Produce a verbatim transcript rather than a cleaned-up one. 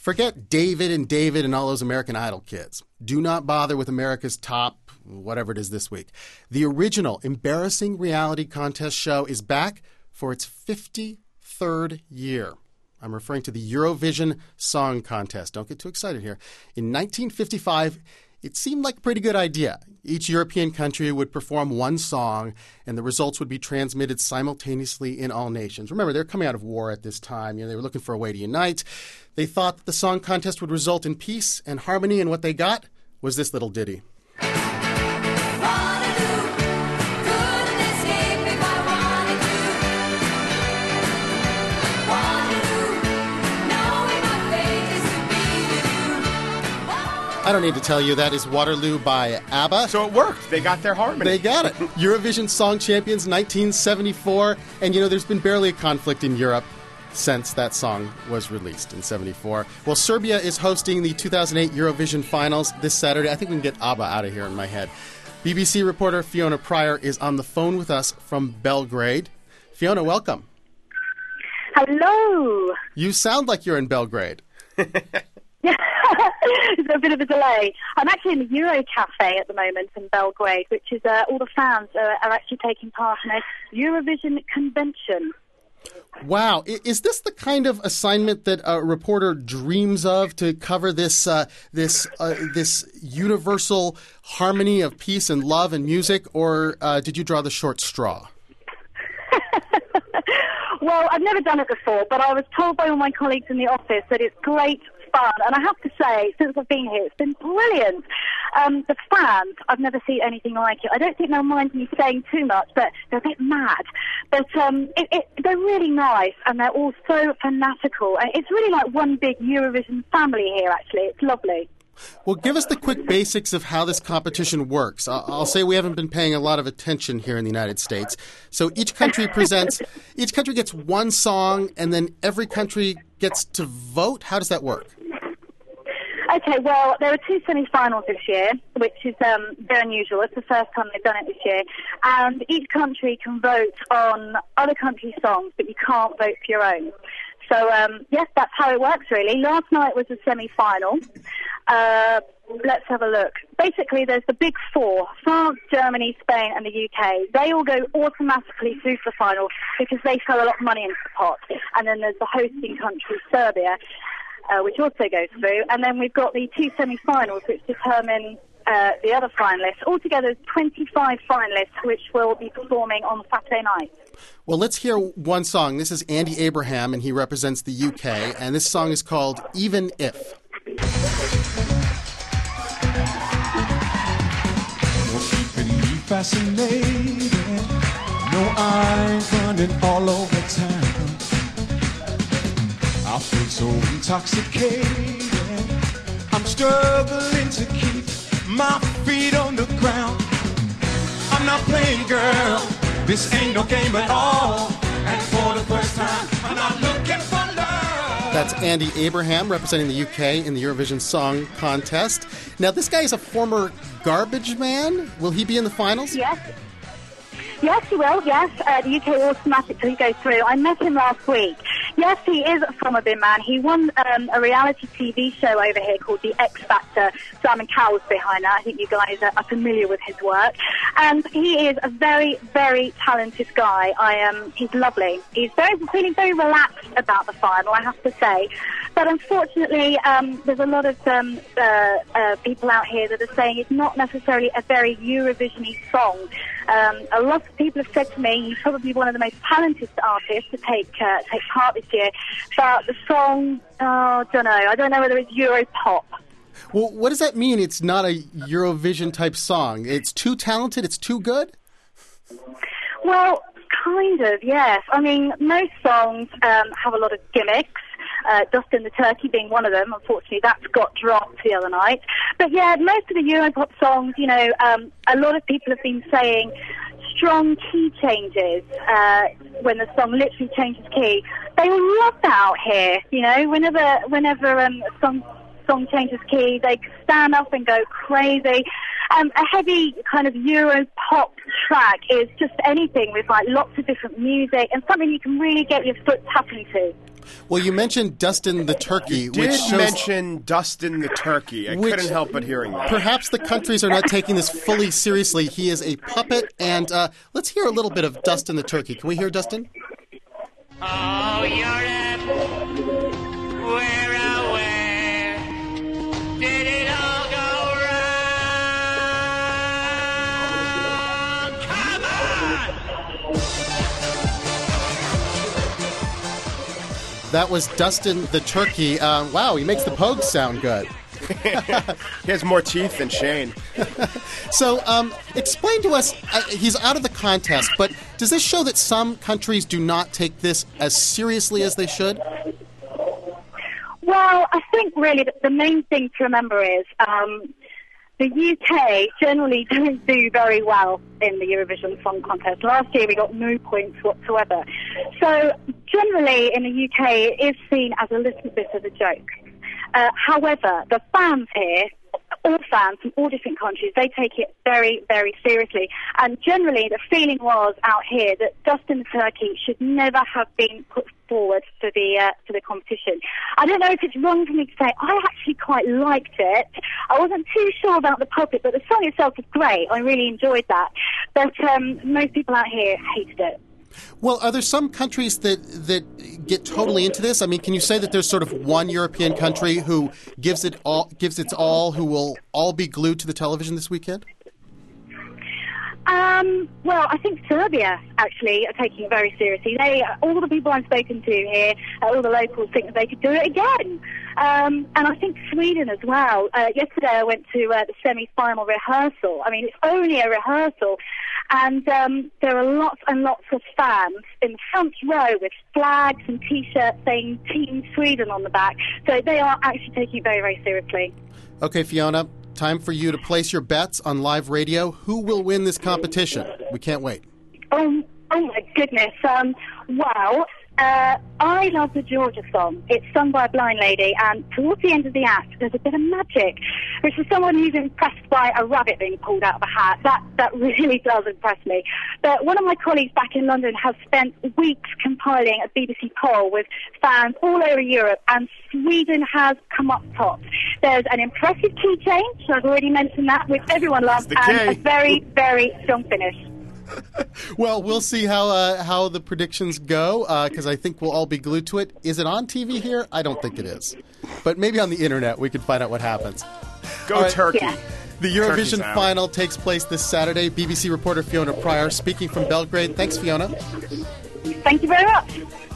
Forget David and David and all those American Idol kids. Do not bother with America's Top, whatever it is this week. The original Embarrassing Reality Contest show is back for its fifty-third year. I'm referring to the Eurovision Song Contest. Don't get too excited here. In nineteen fifty-five, it seemed like a pretty good idea. Each European country would perform one song, and the results would be transmitted simultaneously in all nations. Remember, they're coming out of war at this time. You know, they were looking for a way to unite. They thought that the song contest would result in peace and harmony, and what they got was this little ditty. I don't need to tell you, that is Waterloo by ABBA. So it worked. They got their harmony. They got it. Eurovision Song Champions nineteen seventy-four. And, you know, there's been barely a conflict in Europe since that song was released in seventy-four. Well, Serbia is hosting the two thousand eight Eurovision Finals this Saturday. I think we can get ABBA out of here in my head. B B C reporter Fiona Pryor is on the phone with us from Belgrade. Fiona, welcome. Hello. You sound like you're in Belgrade. There's a bit of a delay. I'm actually in the Euro Cafe at the moment in Belgrade, which is uh, all the fans are, are actually taking part in a Eurovision convention. Wow. Is this the kind of assignment that a reporter dreams of, to cover this uh, this uh, this universal harmony of peace and love and music, or uh, did you draw the short straw? Well, I've never done it before, but I was told by all my colleagues in the office that it's great fun. And I have to say, since I've been here, it's been brilliant. Um, the fans, I've never seen anything like it. I don't think they'll mind me saying too much, but they're a bit mad. But um, it, it, they're really nice, and they're all so fanatical. And it's really like one big Eurovision family here, actually. It's lovely. Well, give us the quick basics of how this competition works. I'll say we haven't been paying a lot of attention here in the United States. So each country presents, each country gets one song, and then every country gets to vote. How does that work? Okay, well, there are two semi-finals this year, which is um, very unusual. It's the first time they've done it this year. And each country can vote on other countries' songs, but you can't vote for your own. So, um, yes, that's how it works, really. Last night was a semi-final. Uh, let's have a look. Basically, there's the big four, France, Germany, Spain, and the U K. They all go automatically through to the final because they throw a lot of money into the pot. And then there's the hosting country, Serbia, uh, which also goes through. And then we've got the two semi-finals, which determine uh, the other finalists. Altogether, twenty-five finalists, which will be performing on Saturday night. Well, let's hear one song. This is Andy Abraham, and he represents the U K. And this song is called Even If. Fascinated, no, I'm running all over town. I feel so intoxicated, I'm struggling to keep my feet on the ground. I'm not playing, girl, this ain't no game at all. And for the first time, I'm not looking for love. That's Andy Abraham representing the U K in the Eurovision Song Contest. Now, this guy is a former garbage man. Will he be in the finals? Yes. Yes, he will, yes. Uh, the U K automatically goes through. I met him last week. Yes, he is a former bin man. He won um, a reality T V show over here called The X Factor. Simon Cowell's behind that. I think you guys are, are familiar with his work. And he is a very, very talented guy. I um, He's lovely. He's very feeling very relaxed about the final, I have to say. But unfortunately, um, there's a lot of um, uh, uh, people out here that are saying it's not necessarily a very Eurovision-y song. Um, a lot of people have said to me, he's probably one of the most talented artists to take uh, take part this year. But the song, oh, I don't know. I don't know whether it's Euro pop. Well, what does that mean? It's not a Eurovision-type song. It's too talented? It's too good? Well, kind of, yes. I mean, most songs um, have a lot of gimmicks. Uh, Dustin the Turkey being one of them. Unfortunately, that's got dropped the other night. But yeah, most of the Europop songs, you know, um, a lot of people have been saying strong key changes uh, when the song literally changes key. They will love that out here, you know. Whenever, whenever um, a song song changes key, they stand up and go crazy. Um, a heavy kind of Euro pop track is just anything with like lots of different music and something you can really get your foot tapping to. Well, you mentioned Dustin the Turkey, Did which shows mention Dustin the Turkey. I Which- couldn't help but hearing that. perhaps the countries are not taking this fully seriously. He is a puppet, and uh, let's hear a little bit of Dustin the Turkey. Can we hear Dustin? Oh, Europe, where, oh, where did it all go wrong? Come on! That was Dustin the Turkey. Uh, wow, he makes the Pogues sound good. He has more teeth than Shane. So, um, explain to us, uh, he's out of the contest, but does this show that some countries do not take this as seriously as they should? Well, I think really that the main thing to remember is um, the U K generally don't do very well in the Eurovision Song Contest. Last year we got no points whatsoever. So generally in the U K it is seen as a little bit of a joke. Uh, however, the fans here, all fans from all different countries, they take it very, very seriously. And generally, the feeling was out here that Dustin the Turkey should never have been put forward for the uh, for the competition. I don't know if it's wrong for me to say I actually quite liked it. I wasn't too sure about the puppet, but the song itself was great. I really enjoyed that. But um, most people out here hated it. Well, are there some countries that that get totally into this? I mean, can you say that there's sort of one European country who gives it all, gives its all, who will all be glued to the television this weekend? Um, well, I think Serbia, actually, are taking it very seriously. They, all the people I've spoken to here, uh, all the locals, think that they could do it again. Um, and I think Sweden as well. Uh, yesterday I went to uh, the semi-final rehearsal. I mean, it's only a rehearsal. And um, there are lots and lots of fans in the front row with flags and T-shirts saying Team Sweden on the back. So they are actually taking it very, very seriously. Okay, Fiona, time for you to place your bets on live radio. Who will win this competition? We can't wait. Oh, oh my goodness. Um, well, uh, I love the Georgia song. It's sung by a blind lady, and towards the end of the act, there's a bit of magic. Which for someone who's impressed by a rabbit being pulled out of a hat, that, that really does impress me. But one of my colleagues back in London has spent weeks compiling a B B C poll with fans all over Europe, and Sweden has come up top. There's an impressive key change, I've already mentioned that, which everyone loves, the and key. a very, very strong finish. Well, we'll see how uh, how the predictions go, because uh, I think we'll all be glued to it. Is it on T V here? I don't think it is. But maybe on the internet we can find out what happens. Go All right. Turkey. Yeah. The Turkey's Eurovision out. final takes place this Saturday. B B C reporter Fiona Pryor speaking from Belgrade. Thanks, Fiona. Thank you very much.